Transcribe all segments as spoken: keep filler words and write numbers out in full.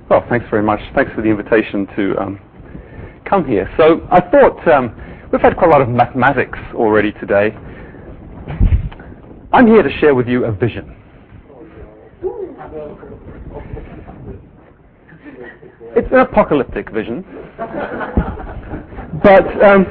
Well, thanks very much. Thanks for the invitation to um, come here. So I thought um, we've had quite a lot of mathematics already today. I'm here to share with you a vision. It's an apocalyptic vision, but um,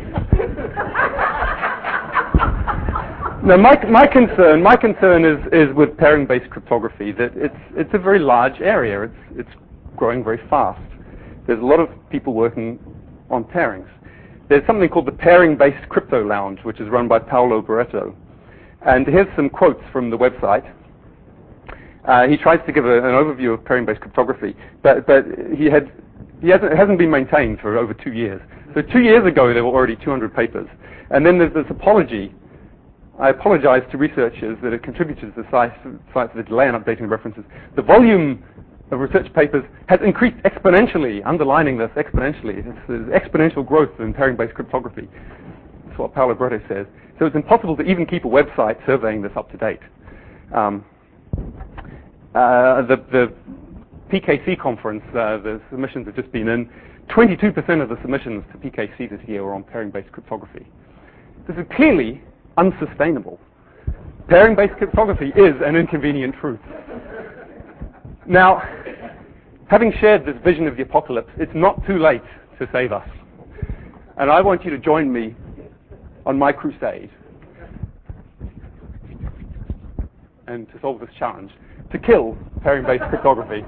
no, my my concern my concern is is with pairing-based cryptography. That it's it's a very large area. It's it's growing very fast. There's a lot of people working on pairings. There's something called the Pairing-Based Crypto Lounge, which is run by Paolo Barreto. And here's some quotes from the website. Uh, he tries to give a, an overview of pairing-based cryptography, but but he had he hasn't it hasn't been maintained for over two years. So two years ago there were already two hundred papers, and then there's this apology. I apologize to researchers that have contributed to the site, site for the delay in updating references. The volume of research papers has increased exponentially, underlining this exponentially. It's, there's exponential growth in pairing-based cryptography. That's what Paolo Barreto says. So it's impossible to even keep a website surveying this up to date. Um, uh, the, the P K C conference, uh, the submissions have just been in. twenty-two percent of the submissions to P K C this year were on pairing-based cryptography. This is clearly unsustainable. Pairing-based cryptography is an inconvenient truth. Now, having shared this vision of the apocalypse, it's not too late to save us. And I want you to join me on my crusade and to solve this challenge, to kill pairing-based cryptography.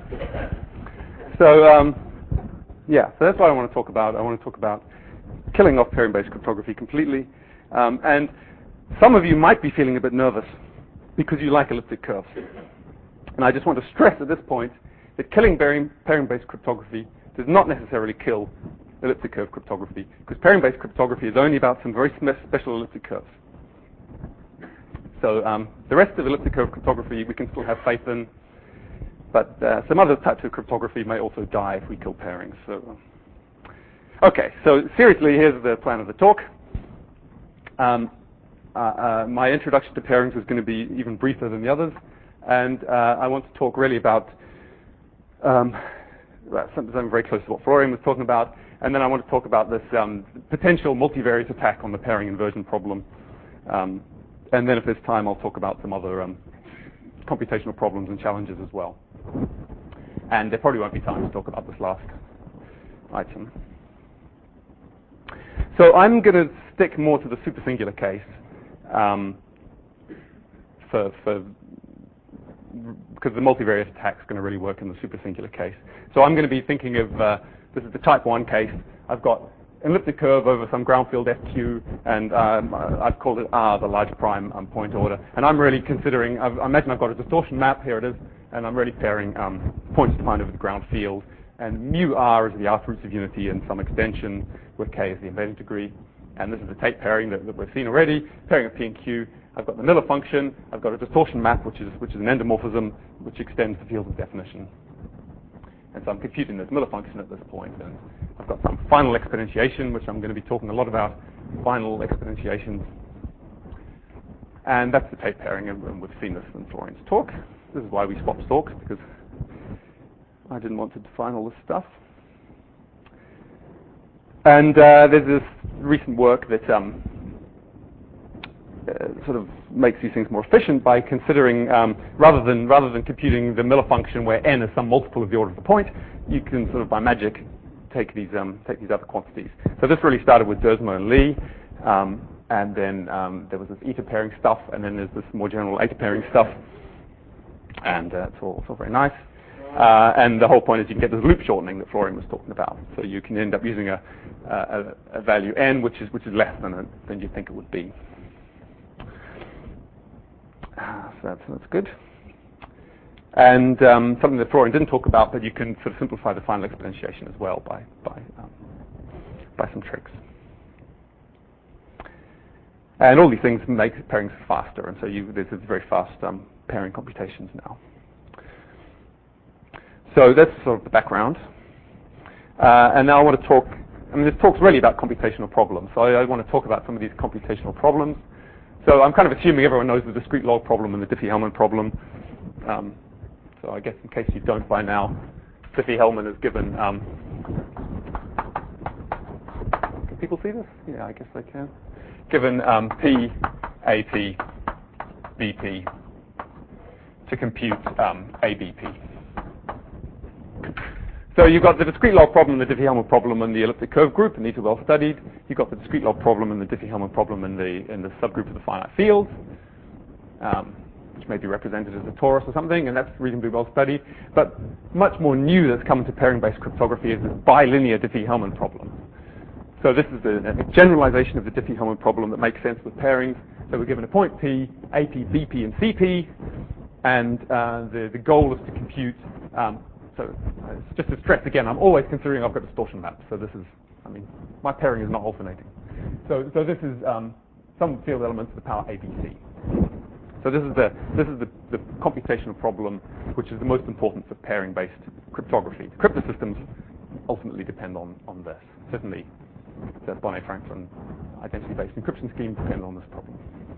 So, um, yeah, so that's what I want to talk about. I want to talk about killing off pairing-based cryptography completely. Um, and some of you might be feeling a bit nervous because you like elliptic curves. And I just want to stress at this point that killing pairing-based cryptography does not necessarily kill elliptic curve cryptography, because pairing-based cryptography is only about some very special elliptic curves. So um, the rest of elliptic curve cryptography we can still have faith in, but uh, some other types of cryptography may also die if we kill pairings. So, okay, so seriously, here's the plan of the talk. Um, uh, uh, my introduction to pairings is going to be even briefer than the others, and uh, I want to talk really about um, something very close to what Florian was talking about, and then I want to talk about this um, potential multivariate attack on the pairing inversion problem. Um, and then if there's time, I'll talk about some other um, computational problems and challenges as well. And there probably won't be time to talk about this last item. So I'm going to stick more to the supersingular case um, for, for because the multivariate attack is going to really work in the supersingular case. So I'm going to be thinking of, uh, this is the type one case. I've got an elliptic curve over some ground field F Q, and um, I've called it R, the large prime um, point order. And I'm really considering, I've, I imagine I've got a distortion map, here it is, and I'm really pairing um, points defined over the ground field. And mu R is the R roots of unity and some extension, where K is the embedding degree. And this is the tape pairing that, that we've seen already, pairing of P and Q. I've got the Miller function, I've got a distortion map, which is which is an endomorphism, which extends the field of definition. And so I'm computing this Miller function at this point, and I've got some final exponentiation, which I'm going to be talking a lot about, final exponentiations. And that's the tape pairing, and, and we've seen this in Florian's talk. This is why we swapped talk, because I didn't want to define all this stuff. And uh, there's this recent work that um, uh, sort of makes these things more efficient by considering, um, rather than rather than computing the Miller function where n is some multiple of the order of the point, you can sort of by magic take these um, take these other quantities. So this really started with Dersmo and Lee, um, and then um, there was this eta pairing stuff, and then there's this more general eta pairing stuff, and uh, it's all it's all very nice. Uh, and the whole point is you can get this loop shortening that Florian was talking about. So you can end up using a, a, a value n, which is which is less than a, than you think it would be. Uh, so that's that's good. And um, something that Florian didn't talk about, but you can sort of simplify the final exponentiation as well by by um, by some tricks. And all these things make pairings faster, and so you, there's very fast um, pairing computations now. So that's sort of the background. Uh, and now I want to talk, I mean, this talk's really about computational problems. So I, I want to talk about some of these computational problems. So I'm kind of assuming everyone knows the discrete log problem and the Diffie-Hellman problem. Um, so I guess in case you don't by now, Diffie-Hellman is given. Um, can people see this? Yeah, I guess they can. Given um, P, A P, B P to compute um, A B P. So you've got the discrete log problem, the Diffie-Hellman problem, and the elliptic curve group, and these are well studied. You've got the discrete log problem and the Diffie-Hellman problem in the in the subgroup of the finite field, um, which may be represented as a torus or something, and that's reasonably well studied. But much more new that's come into pairing-based cryptography is this bilinear Diffie-Hellman problem. So this is a, a generalization of the Diffie-Hellman problem that makes sense with pairings. So we're given a point P, A P, B P, and C P, and uh, the, the goal is to compute. Um, so uh, just to stress again, I'm always considering I've got distortion maps. So this is, I mean, my pairing is not alternating. So so this is um, some field elements to the power A B C. So this is the this is the, the computational problem, which is the most important for pairing-based cryptography. Cryptosystems ultimately depend on on this. Certainly, the Bonnet-Franklin identity-based encryption scheme depend on this problem.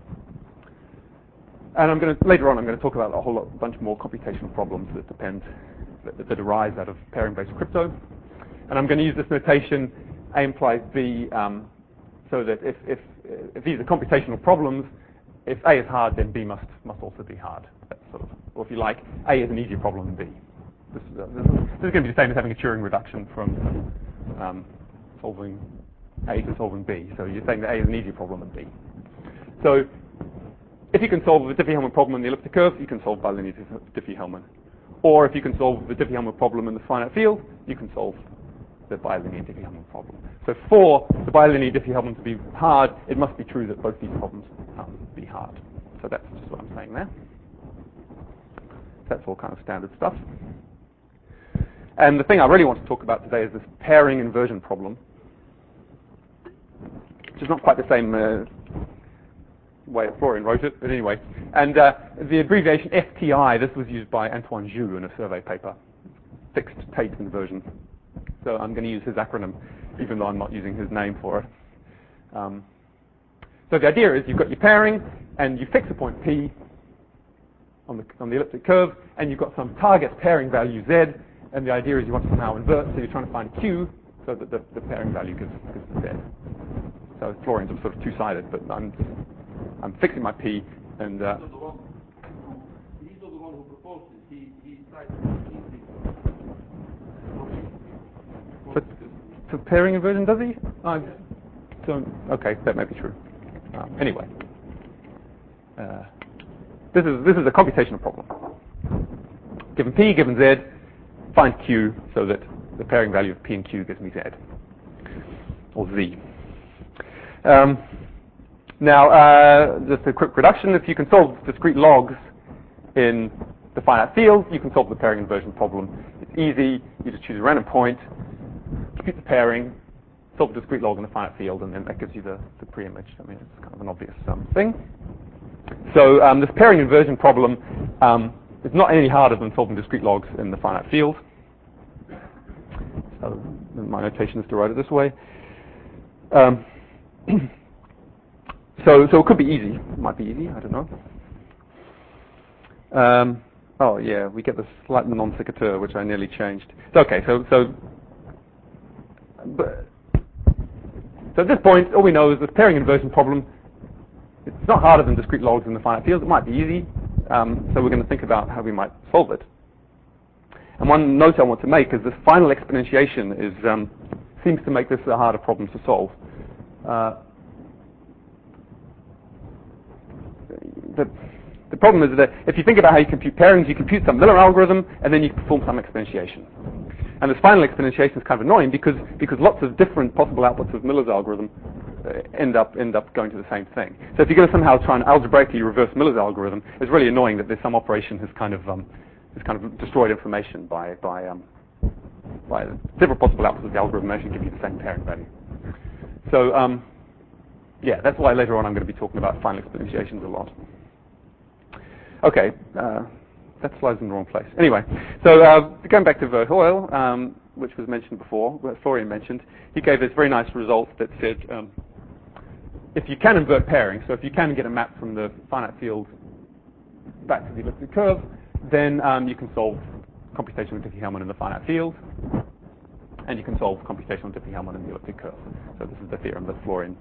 And I'm going to later on I'm going to talk about a whole lot, a bunch more computational problems that depend that, that arise out of pairing-based crypto. And I'm going to use this notation A implies B, um, so that if, if if these are computational problems, if A is hard, then B must must also be hard. That's sort of, or if you like, A is an easier problem than B. This is, a, this, is, this is going to be the same as having a Turing reduction from um, solving A to solving B. So you're saying that A is an easier problem than B. So if you can solve the Diffie-Hellman problem in the elliptic curve, you can solve bilinear Diffie-Hellman. Or if you can solve the Diffie-Hellman problem in the finite field, you can solve the bilinear Diffie-Hellman problem. So for the bilinear Diffie-Hellman to be hard, it must be true that both these problems um, be hard. So that's just what I'm saying there. That's all kind of standard stuff. And the thing I really want to talk about today is this pairing inversion problem, which is not quite the same uh, way Florian wrote it, but anyway. And uh, the abbreviation F T I, this was used by Antoine Joux in a survey paper, fixed Tate inversion. So I'm going to use his acronym, even though I'm not using his name for it. Um, so the idea is you've got your pairing, and you fix a point P on the, on the elliptic curve, and you've got some target pairing value Z, and the idea is you want to somehow invert, so you're trying to find Q so that the, the pairing value gives, gives the Z. So Florian's sort of two-sided, but I'm just, I'm fixing my P, and uh, so the one who, he's the one who proposed it. He he cited for, for pairing inversion, does he? Uh, so okay, that may be true. Um, anyway, uh, this is this is a computational problem. Given P, given Z, find Q so that the pairing value of P and Q gives me Z or Z. Um, Now, uh, just a quick reduction. If you can solve discrete logs in the finite field, you can solve the pairing inversion problem. It's easy. You just choose a random point, compute the pairing, solve the discrete log in the finite field, and then that gives you the, the pre-image. I mean, it's kind of an obvious um, thing. So um, this pairing inversion problem um, is not any harder than solving discrete logs in the finite field. So my notation is to write it this way. Um, So, so it could be easy. It might be easy. I don't know. Um, oh yeah, we get the slight non sequitur, which I nearly changed. So, okay, so so. But, so at this point, all we know is this pairing inversion problem. It's not harder than discrete logs in the finite field. It might be easy. Um, so we're going to think about how we might solve it. And one note I want to make is this final exponentiation is um, seems to make this a harder problem to solve. Uh, The, the problem is that if you think about how you compute pairings, you compute some Miller algorithm, and then you perform some exponentiation. And this final exponentiation is kind of annoying because because lots of different possible outputs of Miller's algorithm uh, end up end up going to the same thing. So if you're going to somehow try and algebraically reverse Miller's algorithm, it's really annoying that there's some operation has kind of um, has kind of destroyed information by by um, by several possible outputs of the algorithm actually give you the same pairing value. So um, yeah, that's why later on I'm going to be talking about final exponentiations a lot. Okay, uh, that slide's in the wrong place. Anyway, so uh, going back to Verhoeven, um, which was mentioned before, what Florian mentioned, he gave this very nice result that said um, if you can invert pairing, so if you can get a map from the finite field back to the elliptic curve, then um, you can solve computational Diffie-Hellman in the finite field, and you can solve computational Diffie-Hellman in the elliptic curve. So this is the theorem that Florian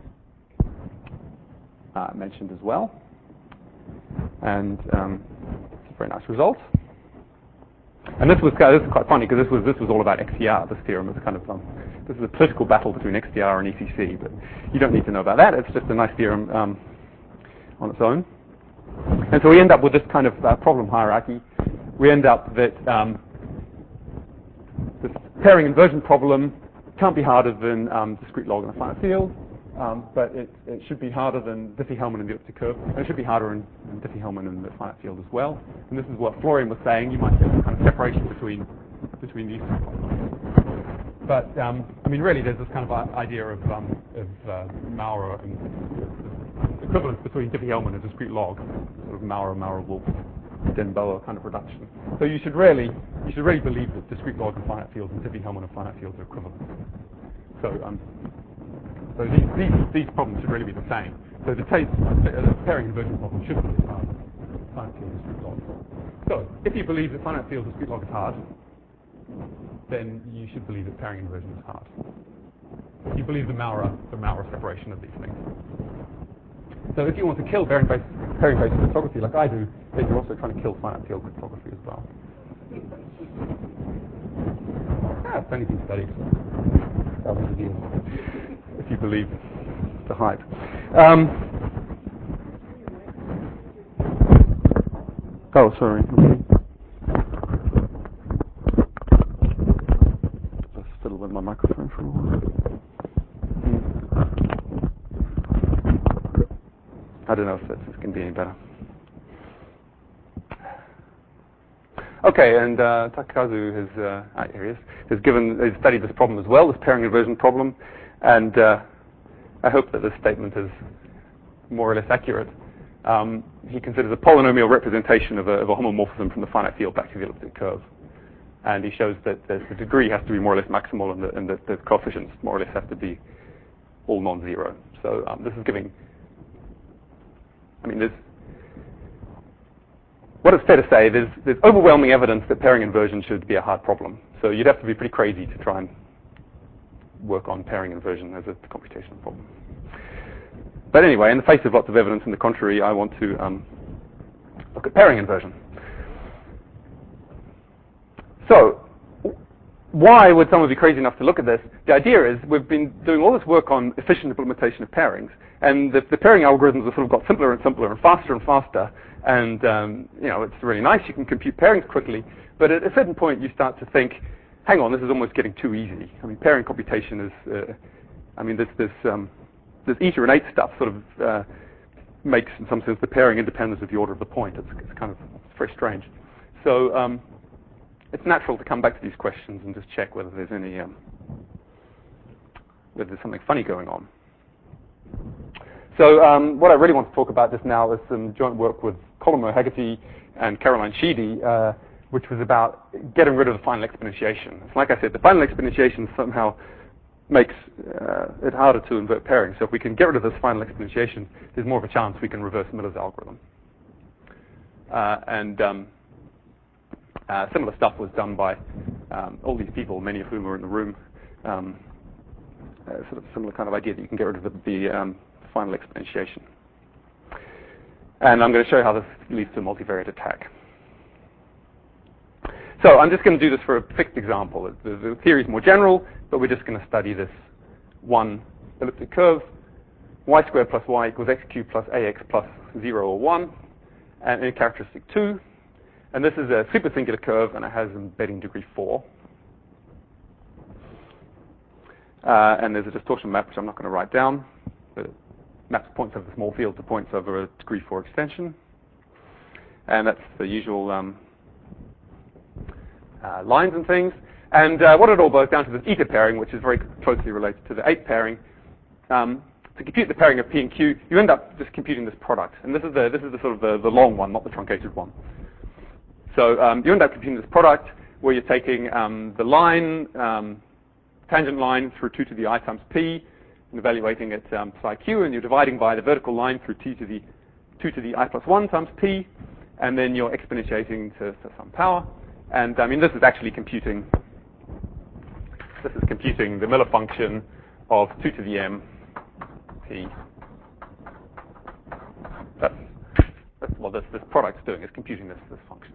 uh, mentioned as well. And um, it's a very nice result. And this was this is quite funny because this was this was all about X C R. This theorem is kind of um, this is a political battle between X C R and E C C, but you don't need to know about that. It's just a nice theorem um, on its own. And so we end up with this kind of uh, problem hierarchy. We end up that um, this pairing inversion problem can't be harder than um, discrete log in a finite field, um, but it, it should be harder than Diffie-Hellman in the elliptic curve, and it should be harder in, in Diffie-Hellman in the finite field as well. And this is what Florian was saying. You might get some kind of separation between between these two problems. But um, I mean, really, there's this kind of idea of, um, of uh, Maurer and the equivalence between Diffie-Hellman and discrete log, sort of Maurer, Maurer-Wolf, Den-Boer kind of reduction. So you should really you should really believe that discrete log and finite fields and Diffie-Hellman and finite fields are equivalent. So um, so these, these these problems should really be the same. So the, case, the pairing inversion problem should be as hard as finite field discrete log. So if you believe that finite field discrete log is hard, then you should believe that pairing inversion is hard. You believe the Maurer the Maurer separation of these things. So if you want to kill pairing-based pairing-based cryptography like I do, then you're also trying to kill finite field cryptography as well. Yeah, it's only been studied thousands of years, if you believe the hype. Um, oh, sorry. Just fiddle with my microphone for a while. I don't know if this can be any better. Okay, and uh, Takakazu has, uh, ah, here he is, has given, has studied this problem as well, this pairing inversion problem, and uh, I hope that this statement is more or less accurate. Um, he considers a polynomial representation of a, of a homomorphism from the finite field back to the elliptic curve, and he shows that the, the degree has to be more or less maximal, and, the, and that the coefficients more or less have to be all non-zero. So um, this is giving. I mean, there's, what it's fair to say, there's, there's overwhelming evidence that pairing inversion should be a hard problem. So you'd have to be pretty crazy to try and work on pairing inversion as a computational problem. But anyway, in the face of lots of evidence in the contrary, I want to um, look at pairing inversion. So why would someone be crazy enough to look at this? The idea is we've been doing all this work on efficient implementation of pairings, and the, the pairing algorithms have sort of got simpler and simpler and faster and faster, and um, you know, it's really nice. You can compute pairings quickly, but at a certain point you start to think, hang on, this is almost getting too easy. I mean, pairing computation is, uh, I mean, this this um, this eta and eight stuff sort of uh, makes, in some sense, the pairing independent of the order of the point. It's, it's kind of it's very strange. So um, it's natural to come back to these questions and just check whether there's any um, whether there's something funny going on. So um, what I really want to talk about just now is some joint work with Colin O'Hagerty and Caroline Sheedy, uh, which was about getting rid of the final exponentiation. It's like I said, the final exponentiation somehow makes uh, it harder to invert pairing. So if we can get rid of this final exponentiation, there's more of a chance we can reverse Miller's algorithm. Uh, and um, uh, similar stuff was done by um, all these people, many of whom were in the room. Um, uh, sort of similar kind of idea that you can get rid of the, the um, final exponentiation. And I'm going to show you how this leads to a multivariate attack. So I'm just going to do this for a fixed example. The, the theory is more general, but we're just going to study this one elliptic curve, y squared plus y equals x cubed plus ax plus zero or one, and in characteristic two. And this is a supersingular curve, and it has embedding degree four. Uh, and there's a distortion map, which I'm not going to write down, but it maps points over the small field to points over a degree four extension. And that's the usual um, uh, lines and things. And uh, what it all boils down to is eta pairing, which is very closely related to the eight pairing. Um, to compute the pairing of P and Q, you end up just computing this product. And this is the, this is the sort of the, the long one, not the truncated one. So um, you end up computing this product where you're taking um, the line, um, tangent line through two to the I times P, and evaluating it um, psi Q, and you're dividing by the vertical line through T to the two to the I plus one times P, and then you're exponentiating to, to some power. And I mean, this is actually computing, this is computing the Miller function of two to the m p. That's, that's what this, this product's doing, is computing this, this function.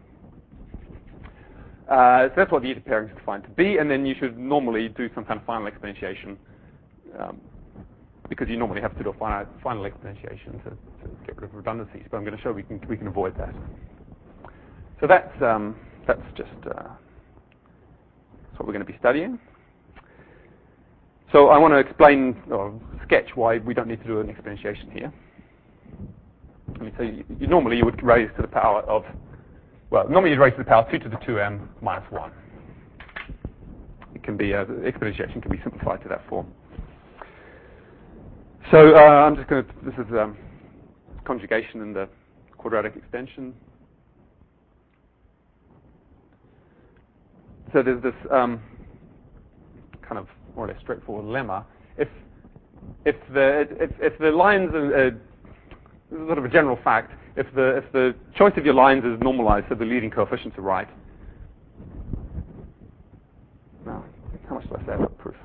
Uh, so that's what the eta pairing is defined to be, and then you should normally do some kind of final exponentiation, um, because you normally have to do a final, final exponentiation to, to get rid of redundancies, but I'm going to show we can, we can avoid that. So that's, um, that's just uh, that's what we're going to be studying. So I want to explain, or sketch, why we don't need to do an exponentiation here. I mean, so you, you, normally you would raise to the power of, well, normally you'd raise to the power two to the two m minus one. It can be, uh, the exponentiation can be simplified to that form. So uh, I'm just going to, this is um, conjugation in the quadratic extension. So there's this um, kind of more or less straightforward lemma. If if the if, if the lines are, uh, this is sort of a general fact. If the if the choice of your lines is normalized, so the leading coefficients are right. Now, how much do I say about proof?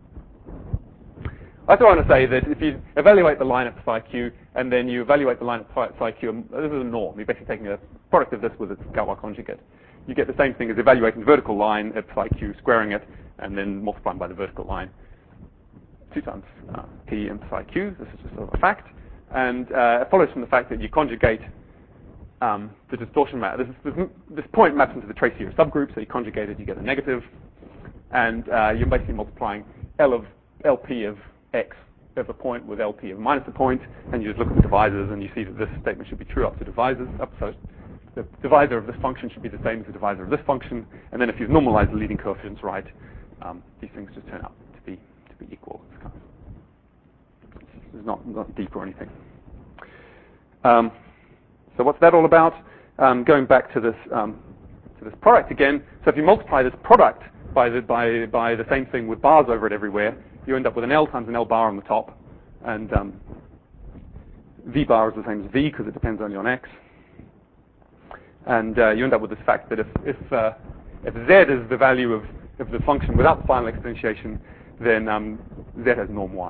I also want to say that if you evaluate the line at psi q, and then you evaluate the line at psi q, this is a norm. You're basically taking a product of this with its Galois conjugate. You get the same thing as evaluating the vertical line at psi q, squaring it, and then multiplying by the vertical line. Two times uh, p and psi q. This is just sort of a fact. And uh, it follows from the fact that you conjugate um, the distortion map. This, this, this point maps into the trace series subgroup, so you conjugate it, you get a negative. And uh, you're basically multiplying L of L P of x of a point with L P of minus a point, and you just look at the divisors, and you see that this statement should be true up to divisors. Up, so the divisor of this function should be the same as the divisor of this function, and then if you normalize the leading coefficients right, um, these things just turn out to be to be equal. It's kind of, it's not not deep or anything. Um, so what's that all about? Um, going back to this um, to this product again. So if you multiply this product by the by by the same thing with bars over it everywhere, you end up with an L times an L bar on the top, and um, V bar is the same as V because it depends only on X. And uh, you end up with this fact that if if, uh, if Z is the value of, of the function without the final exponentiation, then um, Z has norm one.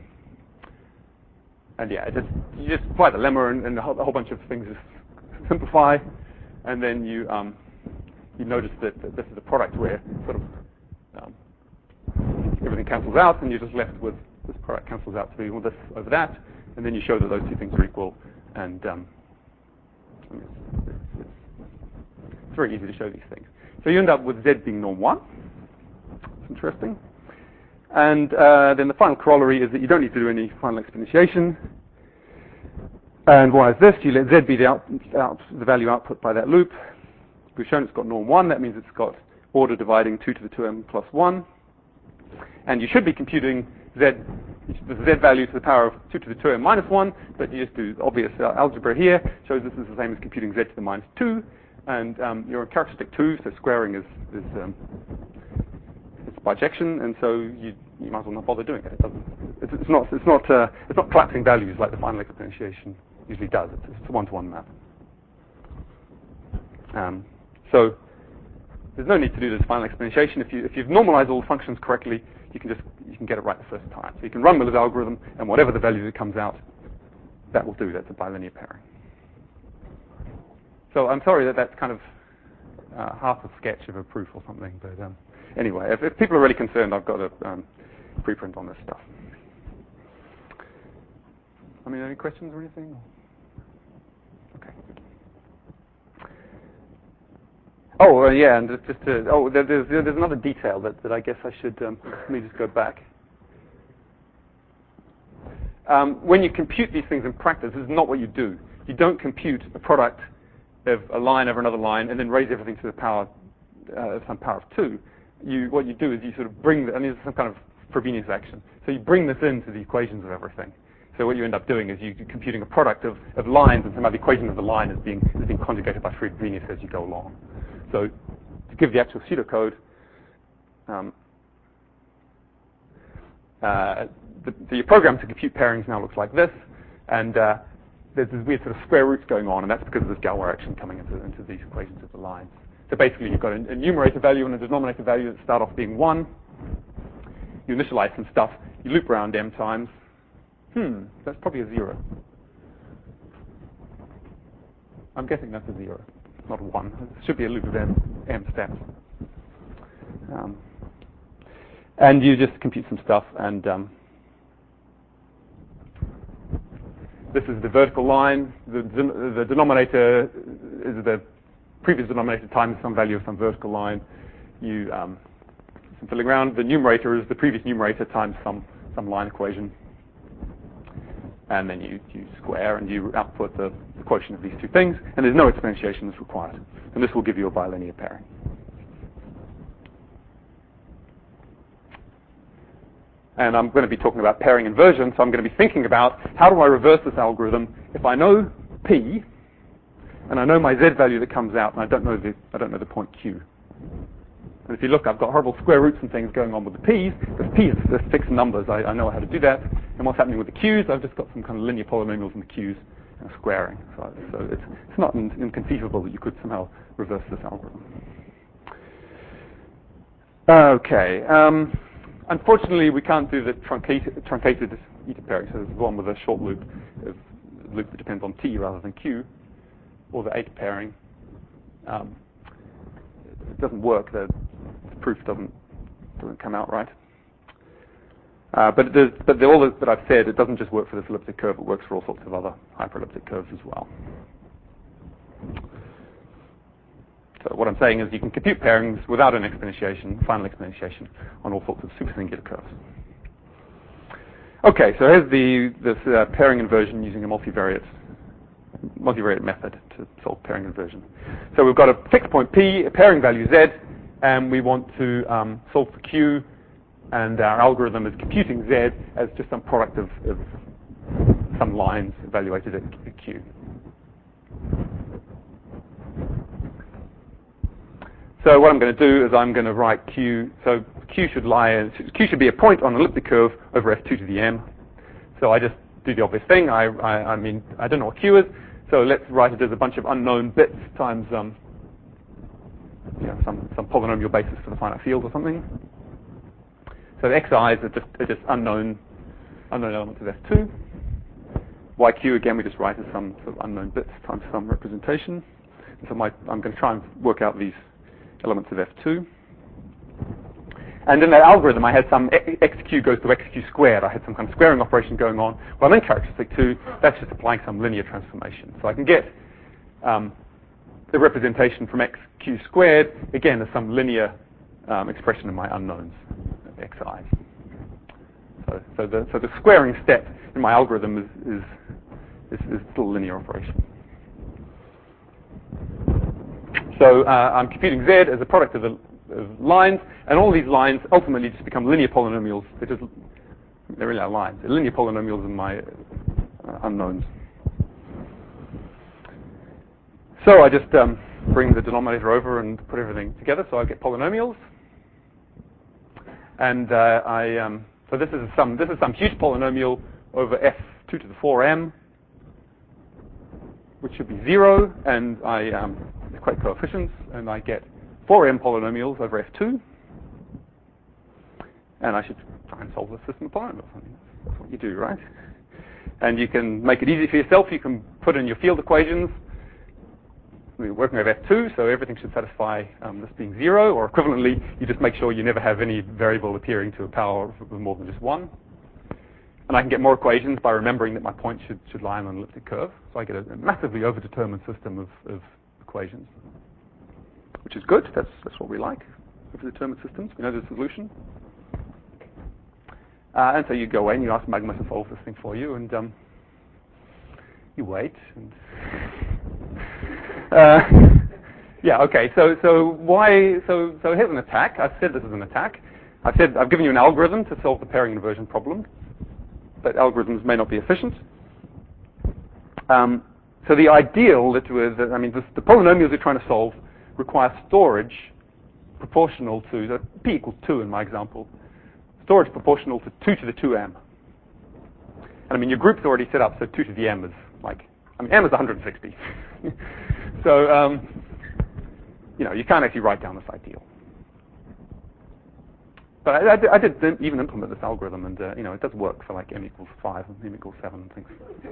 And yeah, it just, you just apply the lemma, and, and a, whole, a whole bunch of things just simplify, and then you um, you notice that, that this is a product where sort of um, everything cancels out, and you're just left with this product cancels out to be with this over that, and then you show that those two things are equal, and um, I mean, it's, it's, it's very easy to show these things. So you end up with Z being norm one. It's interesting. And uh, then the final corollary is that you don't need to do any final exponentiation. And why is this? You let Z be the, out, out, the value output by that loop. We've shown it's got norm one. That means it's got order dividing two to the two m plus one. And you should be computing Z, the Z value to the power of two to the two m minus one, but you just do obvious uh, algebra here. Shows this is the same as computing Z to the minus two. And um, you're in characteristic two, so squaring is, is um, it's bijection, and so you you might as well not bother doing it. It doesn't. It's, it's not. It's not. Uh, it's not collapsing values like the final exponentiation usually does. It's, it's a one-to-one map. Um, so there's no need to do this final exponentiation. If you if you've normalized all the functions correctly, you can just you can get it right the first time. So you can run Miller's algorithm, and whatever the value that comes out, that will do. That's a bilinear pairing. So I'm sorry that that's kind of uh, half a sketch of a proof or something, but. Um, Anyway, if, if people are really concerned, I've got a um, preprint on this stuff. I mean, any questions or anything? Okay. Oh, uh, yeah, and just to, oh, there, there's, there's another detail that, that I guess I should, um, let me just go back. Um, when you compute these things in practice, this is not what you do. You don't compute a product of a line over another line and then raise everything to the power, uh, some power of two. You, what you do is you sort of bring, the, I mean, it's some kind of Frobenius action. So you bring this into the equations of everything. So what you end up doing is you're computing a product of, of lines, and somehow the equation of the line is being is being conjugated by Frobenius as you go along. So to give the actual pseudocode, um, uh, the, the program to compute pairings now looks like this, and uh, there's this weird sort of square roots going on, and that's because of this Galois action coming into into these equations of the lines. So basically, you've got a, a numerator value and a denominator value that start off being one. You initialize some stuff. You loop around m times. Hmm, that's probably a zero. I'm guessing that's a zero, not a one. It should be a loop of m, m steps. Um, and you just compute some stuff, and um, this is the vertical line. The, the denominator is the previous denominator times some value of some vertical line. You um, some filling around. The numerator is the previous numerator times some some line equation, and then you, you square and you output the, the quotient of these two things, and there's no exponentiation that's required. And this will give you a bilinear pairing. And I'm going to be talking about pairing inversion, so I'm going to be thinking about how do I reverse this algorithm if I know P, and I know my Z value that comes out, and I don't know the I don't know the point Q. And if you look, I've got horrible square roots and things going on with the P's. The P's are just fixed numbers. I, I know how to do that. And what's happening with the Q's, I've just got some kind of linear polynomials in the Q's and squaring. So, so it's, it's not in, inconceivable that you could somehow reverse this algorithm. Okay. Um, unfortunately, we can't do the truncated, truncated eta pairing. So there's one with a short loop, a loop that depends on T rather than Q, or the eta pairing. Um, it doesn't work. The, the proof doesn't doesn't come out right. Uh, but there's, but the, all that, that I've said, it doesn't just work for this elliptic curve. It works for all sorts of other hyperelliptic curves as well. So what I'm saying is you can compute pairings without an exponentiation, final exponentiation, on all sorts of supersingular curves. Okay, so here's the this uh, pairing inversion using a multivariate multivariate method to solve pairing inversion. So we've got a fixed point P, a pairing value Z, and we want to um, solve for Q, and our algorithm is computing Z as just some product of, of some lines evaluated at Q. So what I'm going to do is I'm going to write Q. So Q should lie, Q should be a point on an elliptic curve over F two to the M. So I just do the obvious thing. I, I, I mean, I don't know what Q is, so let's write it as a bunch of unknown bits times um, you know, some, some polynomial basis for the finite field or something. So the Xi's are just, are just unknown, unknown elements of F two. Y Q, again, we just write as some sort of unknown bits times some representation. So my, I'm going to try and work out these elements of F two. And in that algorithm, I had some X Q goes to X Q squared. I had some kind of squaring operation going on. Well, in characteristic two, that's just applying some linear transformation. So I can get um, the representation from X Q squared, again, as some linear um, expression of my unknowns, of Xi's. So, so, the, so the squaring step in my algorithm is, is, is, is still a linear operation. So uh, I'm computing Z as a product of the of lines, and all these lines ultimately just become linear polynomials. They're just, they're really not lines. They're linear polynomials in my uh, unknowns. So I just um, bring the denominator over and put everything together, so I get polynomials. And uh, I um, so this is some this is some huge polynomial over F two to the four M, which should be zero, and I um, equate coefficients, and I get four M polynomials over F two, and I should try and solve the system of polynomials. I mean, that's what you do, right? And you can make it easy for yourself. You can put in your field equations. We're working with F two, so everything should satisfy um, this being zero, or equivalently, you just make sure you never have any variable appearing to a power of more than just one. And I can get more equations by remembering that my point should, should lie on an elliptic curve. So I get a, a massively overdetermined system of, of equations, which is good. That's, that's what we like, overdetermined systems. We know the solution. Uh, and so you go away and you ask Magma to solve this thing for you, and um, you wait. And uh, yeah, okay. So so why? So so here's an attack. I've said this is an attack. I've said I've given you an algorithm to solve the pairing inversion problem, but algorithms may not be efficient. Um, so the ideal that was, I mean, this, the polynomials we're trying to solve require storage proportional to the p equals two in my example. Storage proportional to two to the two m. And I mean, your group's already set up, so two to the m is like, I mean, m is one hundred sixty. so, um, you know, you can't actually write down this ideal. But I, I, did, I did even implement this algorithm, and uh, you know, it does work for like m equals five and m equals seven and things.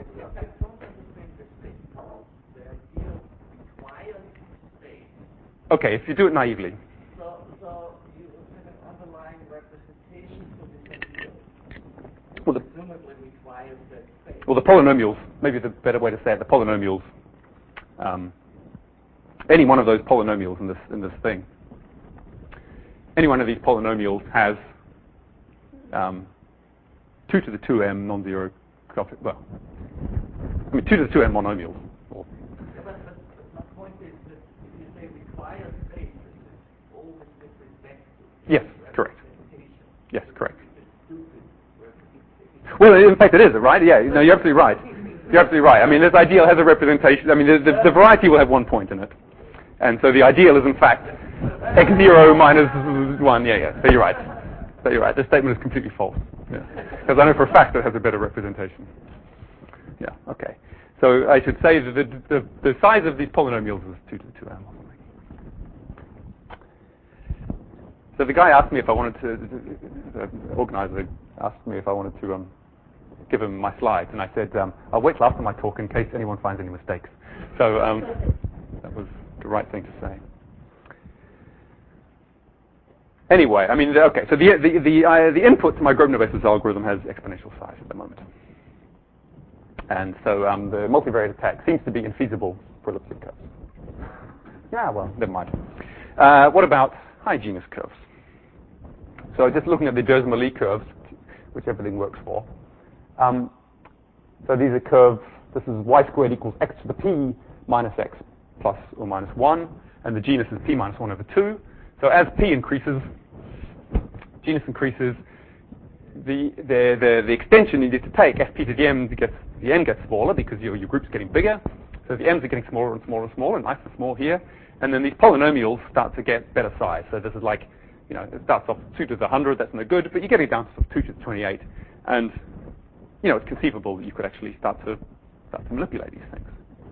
Okay, if you do it naively. So, so you have an underlying representation for this ideal. Well, the, presumably requires that space. well, the polynomials, maybe the better way to say it, the polynomials, um, any one of those polynomials in this in this thing, any one of these polynomials has um, two to the two m non-zero, well, I mean two to the two m monomials. Or Yeah, but, but, but my point is that if you say requires space, it's always with respect to yes, correct. representation. Yes, correct. It's stupid representation. Well, in fact, it is, right? Yeah, no, you're absolutely right. You're absolutely right. I mean, this ideal has a representation. I mean, the, the, the variety will have one point in it. And so the ideal is, in fact, x zero minus one. Yeah, yeah. So you're right. So you're right. This statement is completely false. Yeah. Because I know for a fact that it has a better representation. Yeah, okay. So I should say that the, the, the size of these polynomials is two to the two m or something. So the guy asked me if I wanted to, the organizer asked me if I wanted to um, give him my slides, and I said, um, I'll wait till after my talk in case anyone finds any mistakes. So um, that was the right thing to say. Anyway, I mean, okay, so the the the, uh, the input to my Grosvenor-Bessels algorithm has exponential size at the moment. And so um, the multivariate attack seems to be infeasible for elliptic curves. Yeah, well, never mind. Uh, what about high genus curves? So just looking at the Jersey-Lee curves, which everything works for. Um, so these are curves, this is y squared equals x to the p minus x plus or minus one, and the genus is p minus one over two. So as p increases, genus increases, the, the, the, the extension you need to take, fp to the m, gets, the n gets smaller because your, your group's getting bigger. So the m's are getting smaller and smaller and smaller, nice and small here. And then these polynomials start to get better size. So this is like, you know, it starts off two to the one hundred, that's no good, but you're getting down to two to the twenty-eight. And, you know, it's conceivable that you could actually start to start to manipulate these things.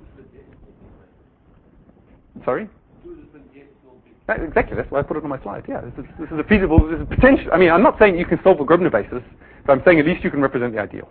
Sorry? That, exactly, that's why I put it on my slide. Yeah, this is, this is a feasible, this is potential. I mean, I'm not saying you can solve the Grosvenor basis, but I'm saying at least you can represent the ideal.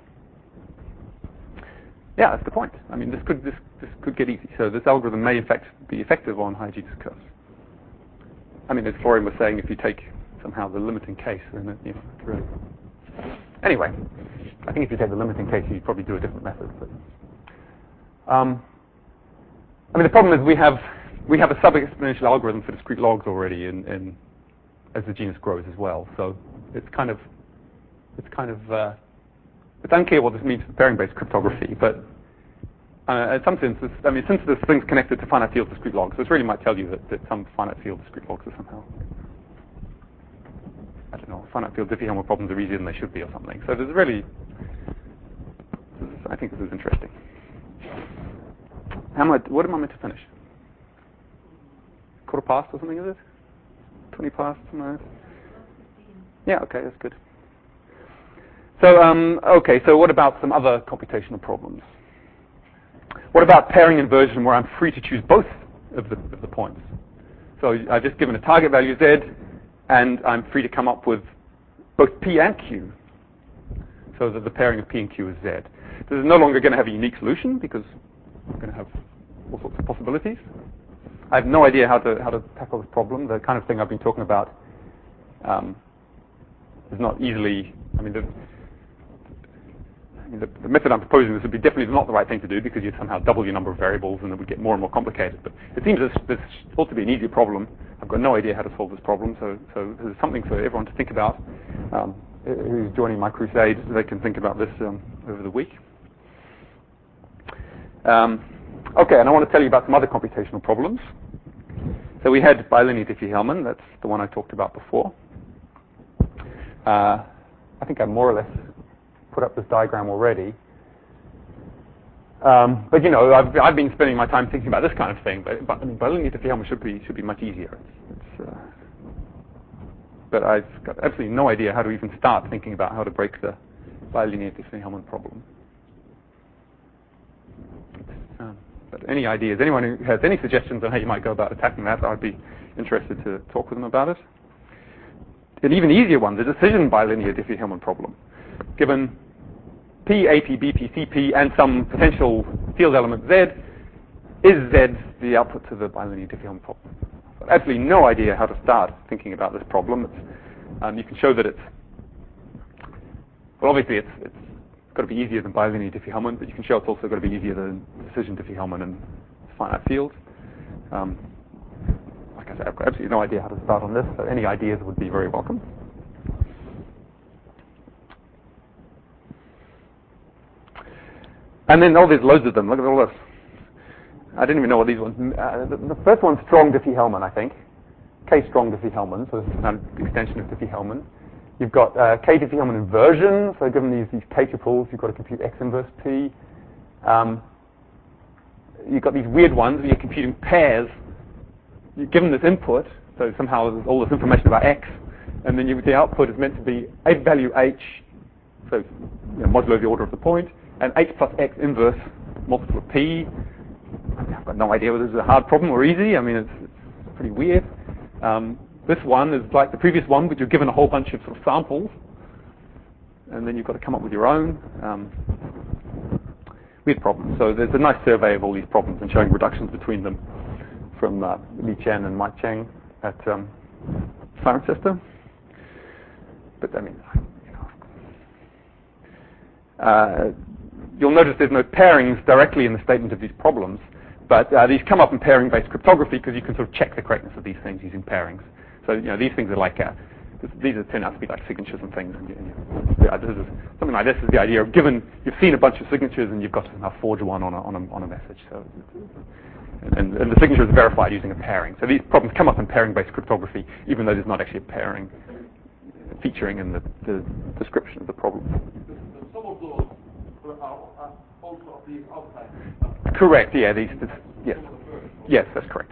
Yeah, that's the point. I mean, this could this this could get easy. So this algorithm may in fact be effective on high genus curves. I mean, as Florian was saying, if you take somehow the limiting case, then it, you know, it's really. Anyway, I think if you take the limiting case, you'd probably do a different method. But, um, I mean, the problem is we have we have a sub-exponential algorithm for discrete logs already, in, in as the genus grows as well. So it's kind of it's kind of uh, it's unclear what this means for pairing-based cryptography, but uh, in some sense, this, I mean, since this thing's connected to finite field discrete logs, this really might tell you that, that some finite field discrete logs are somehow, I don't know, finite field Diffie-Hellman problems are easier than they should be or something. So there's really, this is, I think this is interesting. How am I, what am I meant to finish? Quarter past or something, is it? twenty past? No. Yeah, okay, that's good. So, um, okay, so what about some other computational problems? What about pairing inversion where I'm free to choose both of the, of the points? So I've just given a target value z, and I'm free to come up with both p and q, so that the pairing of p and q is z. This is no longer going to have a unique solution because we're going to have all sorts of possibilities. I have no idea how to how to tackle this problem. The kind of thing I've been talking about um, is not easily, I mean, the, I mean, the, the method I'm proposing this would be definitely not the right thing to do because you'd somehow double your number of variables and it would get more and more complicated. But it seems this, this ought to be an easier problem. I've got no idea how to solve this problem, so so there's something for everyone to think about. Um, who's joining my crusade, so they can think about this um, over the week. Um, okay, and I want to tell you about some other computational problems. So we had bilinear Diffie-Hellman. That's the one I talked about before. Uh, I think I more or less put up this diagram already. Um, but you know, I've, I've been spending my time thinking about this kind of thing. But, but I mean, bilinear Diffie-Hellman should be should be much easier. It's, it's, uh, but I've got absolutely no idea how to even start thinking about how to break the bilinear Diffie-Hellman problem. Um, but any ideas? Anyone who has any suggestions on how you might go about attacking that, I'd be interested to talk with them about it. An even easier one, the decision bilinear Diffie-Hellman problem. Given P, A P, B P, C P, and some potential field element Z, is Z the output to the bilinear Diffie-Hellman problem? I've absolutely no idea how to start thinking about this problem. It's, um, you can show that it's, well, obviously it's, it's got to be easier than bilinear Diffie-Hellman, but you can show it's also got to be easier than decision Diffie-Hellman and finite field. Um, like I said, I've got absolutely no idea how to start on this, so any ideas would be very welcome. And then, oh, there's loads of them. Look at all this. I didn't even know what these ones... Uh, the, the first one's strong Diffie-Hellman, I think. K-strong Diffie-Hellman, so this is an extension of Diffie-Hellman. You've got uh, K Diffie-Hellman inversion, so given these, these K triples, you've got to compute X inverse P. Um, you've got these weird ones where you're computing pairs. You're given this input, so somehow there's all this information about X, and then you, the output is meant to be a value H, so you know, modulo the order of the point, and H plus X inverse multiple of P. I mean, I've got no idea whether this is a hard problem or easy. I mean, it's, it's pretty weird. Um, this one is like the previous one, but you're given a whole bunch of, sort of samples, and then you've got to come up with your own. Um, weird problem. So there's a nice survey of all these problems and showing reductions between them from uh, Li Chen and Mike Cheng at um, Cirencester. But I mean, you know, uh, you'll notice there's no pairings directly in the statement of these problems, but uh, these come up in pairing-based cryptography because you can sort of check the correctness of these things using pairings. So you know, these things are like uh, this, these are, turn out to be like signatures and things. And you, and you, yeah, this is, something like this is the idea of given you've seen a bunch of signatures and you've got to somehow forge one on a, on a, on a message. So. And, and the signature is verified using a pairing. So these problems come up in pairing-based cryptography, even though there's not actually a pairing featuring in the, the description of the problem. Some of those are also of these outside. Correct. Yeah. These. This, yes. Yes, that's correct.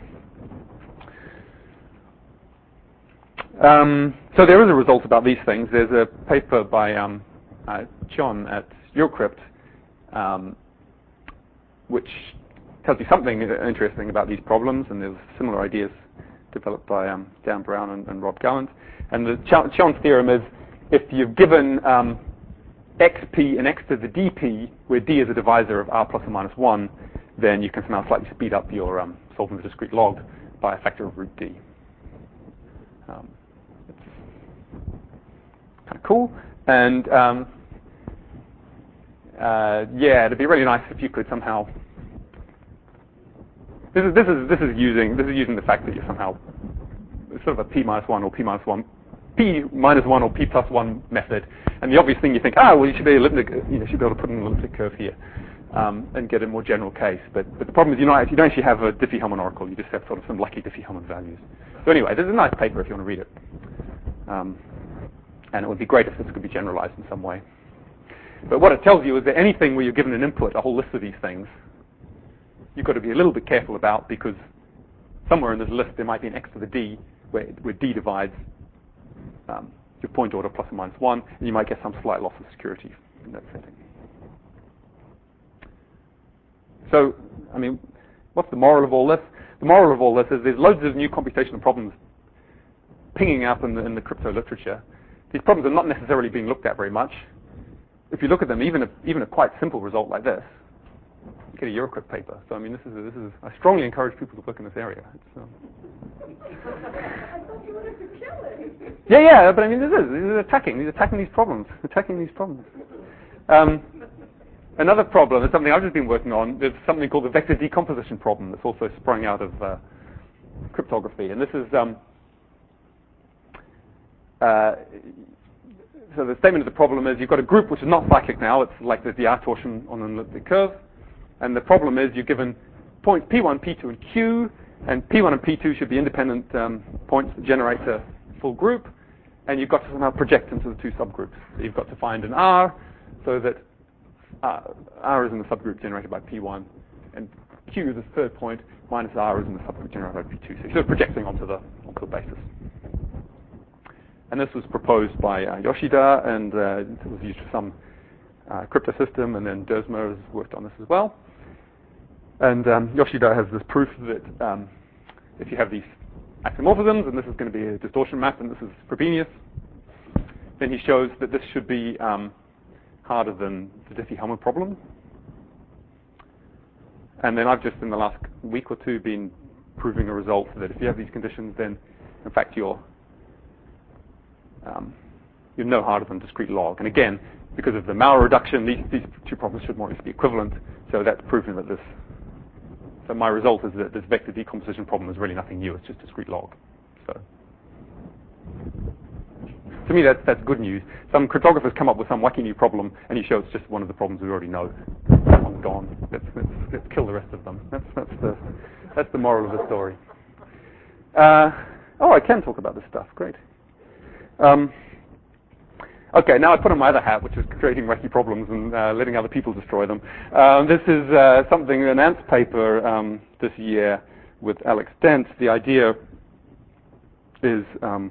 Um, so there is a result about these things. There's a paper by um, uh, John at Eurocrypt, um, which tells you something interesting about these problems, and there's similar ideas developed by um, Dan Brown and, and Rob Gallant. And the Ch- Chon's theorem is if you've given um, xp and x to the dp, where d is a divisor of r plus or minus one, then you can somehow slightly speed up your um, solving the discrete log by a factor of root d. Um, it's kind of cool. And um, uh, yeah, it'd be really nice if you could somehow. This is this is this is using this is using the fact that you're somehow it's sort of a p minus one or p minus one, p minus one or p plus one method. And the obvious thing you think, ah, well, you should be elliptic, you know, should be able to put in an elliptic curve here um, and get a more general case. But but the problem is you know you don't actually have a Diffie-Hellman oracle. You just have sort of some lucky Diffie-Hellman values. So anyway, there's a nice paper if you want to read it. Um, and it would be great if this could be generalized in some way. But what it tells you is that anything where you're given an input, a whole list of these things, you've got to be a little bit careful about, because somewhere in this list there might be an x to the d where, where d divides um, your point order plus or minus one, and you might get some slight loss of security in that setting. So, I mean, what's the moral of all this? The moral of all this is there's loads of new computational problems pinging up in the, in the crypto literature. These problems are not necessarily being looked at very much. If you look at them, even a, even a quite simple result like this, you get a Eurocrypt paper. So I mean, this is a, this is. I strongly encourage people to work in this area. It's, um, I thought you wanted to kill it. yeah, yeah, but I mean, this is. These are attacking. These are attacking these problems. Attacking these problems. Um, another problem is something I've just been working on. There's something called the vector decomposition problem that's also sprung out of uh, cryptography, and this is. Um, uh, so the statement of the problem is you've got a group which is not cyclic now. It's like there's the R torsion on an elliptic curve. And the problem is you're given points P one, P two, and Q, and P one and P two should be independent um, points that generate a full group, and you've got to somehow project into the two subgroups. So you've got to find an R so that uh, R is in the subgroup generated by P one, and Q is the third point, minus R is in the subgroup generated by P two. So you're sort of projecting onto the, onto the basis. And this was proposed by uh, Yoshida, and uh, it was used for some uh, crypto system, and then Dersmer has worked on this as well. And um, Yoshida has this proof that um, if you have these aximorphisms, and this is going to be a distortion map, and this is Frobenius, then he shows that this should be um, harder than the Diffie-Hellman problem. And then I've just, in the last week or two, been proving a result that if you have these conditions, then, in fact, you're, um, you're no harder than discrete log. And again, because of the Maurer reduction, these, these two problems should more or less be equivalent, so that's proving that this. So my result is that this vector decomposition problem is really nothing new, it's just discrete log. So to me, that's, that's good news. Some cryptographers come up with some wacky new problem, and you show it's just one of the problems we already know. That one's gone. Let's, let's, let's kill the rest of them. That's, that's, the, that's the moral of the story. Uh, oh, I can talk about this stuff. Great. Um, okay, now I put on my other hat, which is creating wacky problems and uh, letting other people destroy them. Um, this is uh, something, an Ants paper um, this year with Alex Dent. The idea is um,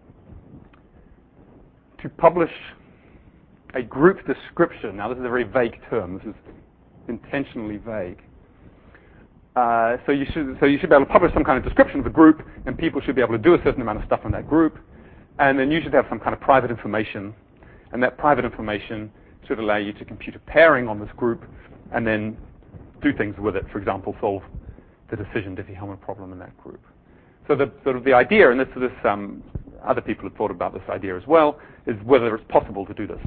to publish a group description. Now, this is a very vague term. This is intentionally vague. Uh, so you should so you should be able to publish some kind of description of a group, and people should be able to do a certain amount of stuff in that group, and then you should have some kind of private information, and that private information should allow you to compute a pairing on this group, and then do things with it. For example, solve the decision Diffie-Hellman problem in that group. So the sort of the idea, and this this um, other people have thought about this idea as well, is whether it's possible to do this.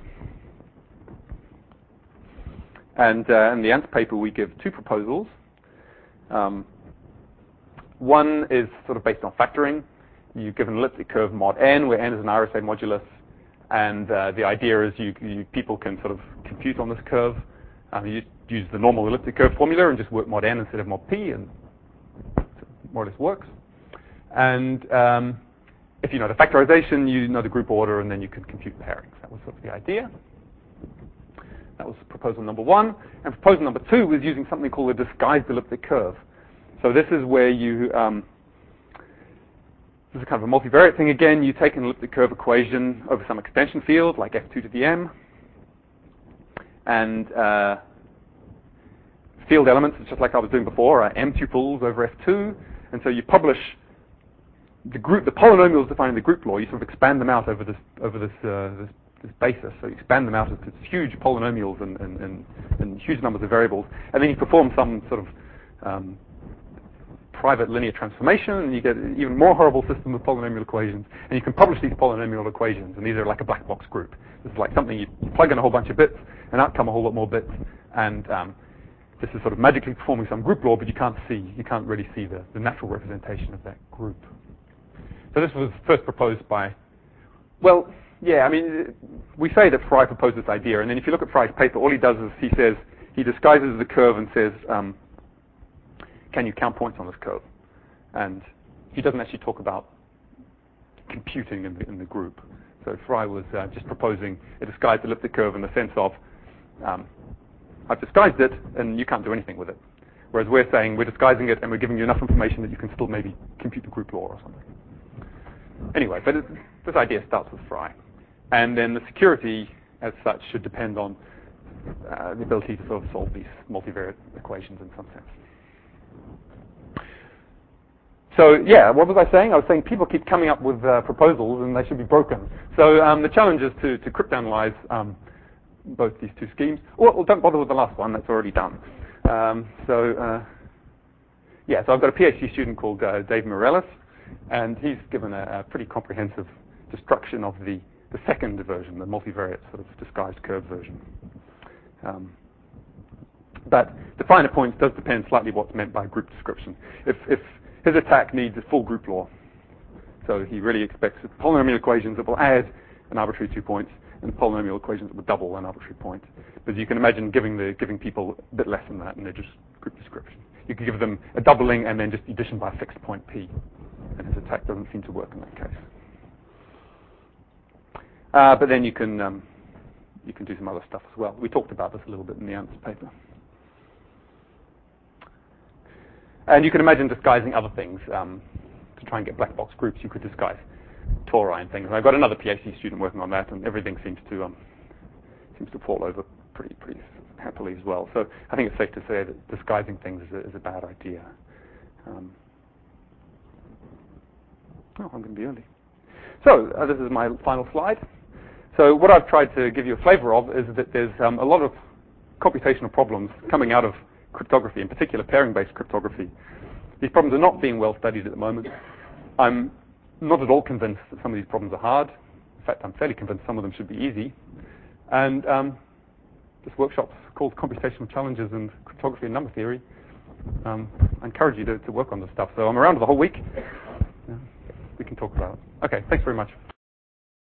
And uh, in the Ants paper, we give two proposals. Um, one is sort of based on factoring. You give an elliptic curve mod n, where n is an R S A modulus, and uh, the idea is you, you people can sort of compute on this curve. Um, you use the normal elliptic curve formula and just work mod n instead of mod p, and it more or less works. And um, if you know the factorization, you know the group order, and then you can compute pairings. That was sort of the idea. That was proposal number one. And proposal number two was using something called a disguised elliptic curve. So this is where you, um, this is kind of a multivariate thing again. You take an elliptic curve equation over some extension field, like f two to the m. And uh, field elements, just like I was doing before, are m tuples over f two. And so you publish the group, the polynomials defined in the group law. You sort of expand them out over this, over this, uh, this this basis. So you expand them out into huge polynomials and, and, and, and huge numbers of variables. And then you perform some sort of um, private linear transformation, and you get an even more horrible system of polynomial equations. And you can publish these polynomial equations, and these are like a black box group. This is like something you, you plug in a whole bunch of bits, and out come a whole lot more bits. And um, this is sort of magically performing some group law, but you can't see, you can't really see the, the natural representation of that group. So this was first proposed by, well, yeah, I mean, we say that Frey proposed this idea, and then if you look at Frey's paper, all he does is he says, he disguises the curve and says, um, can you count points on this curve? And he doesn't actually talk about computing in the, in the group. So Frey was uh, just proposing a disguised elliptic curve in the sense of, um, I've disguised it, and you can't do anything with it. Whereas we're saying we're disguising it, and we're giving you enough information that you can still maybe compute the group law or something. Anyway, but it, this idea starts with Frey. And then the security, as such, should depend on uh, the ability to sort of solve these multivariate equations in some sense. So, yeah, what was I saying? I was saying people keep coming up with uh, proposals, and they should be broken. So um, the challenge is to, to cryptanalyze um, both these two schemes. Well, well, don't bother with the last one. That's already done. Um, so, uh, yeah, so I've got a PhD student called uh, Dave Morellis, and he's given a, a pretty comprehensive destruction of the the second version, the multivariate sort of disguised curve version. Um, but the finer points does depend slightly what's meant by group description. If, if his attack needs a full group law, so he really expects polynomial equations that will add an arbitrary two points and polynomial equations that will double an arbitrary point. But you can imagine giving the giving people a bit less than that, and they're just group description. You could give them a doubling and then just addition by a fixed point p, and his attack doesn't seem to work in that case. Uh, but then you can um, you can do some other stuff as well. We talked about this a little bit in the Ants paper. And you can imagine disguising other things. Um, to try and get black box groups, you could disguise tori and things. And I've got another PhD student working on that, and everything seems to um, seems to fall over pretty pretty happily as well. So I think it's safe to say that disguising things is a, is a bad idea. Um, oh, I'm going to be early. So uh, this is my final slide. So what I've tried to give you a flavor of is that there's um, a lot of computational problems coming out of cryptography, in particular pairing-based cryptography. These problems are not being well studied at the moment. I'm not at all convinced that some of these problems are hard. In fact, I'm fairly convinced some of them should be easy. And um, this workshop's called Computational Challenges in Cryptography and Number Theory. Um, I encourage you to, to work on this stuff. So I'm around the whole week. Yeah, we can talk about it. Okay, thanks very much.